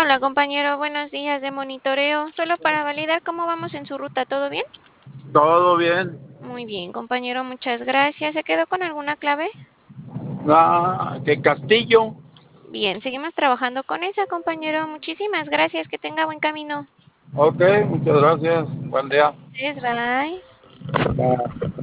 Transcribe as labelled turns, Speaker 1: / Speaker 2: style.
Speaker 1: Hola, compañero, buenos días de monitoreo. Solo para validar cómo vamos en su ruta, ¿todo bien?
Speaker 2: Todo bien.
Speaker 1: Muy bien, compañero, muchas gracias. ¿Se quedó con alguna clave?
Speaker 2: Que Castillo.
Speaker 1: Bien, seguimos trabajando con esa, compañero. Muchísimas gracias. Que tenga buen camino.
Speaker 2: Ok, muchas gracias. Buen día.
Speaker 1: Gracias, bye.
Speaker 2: Bye.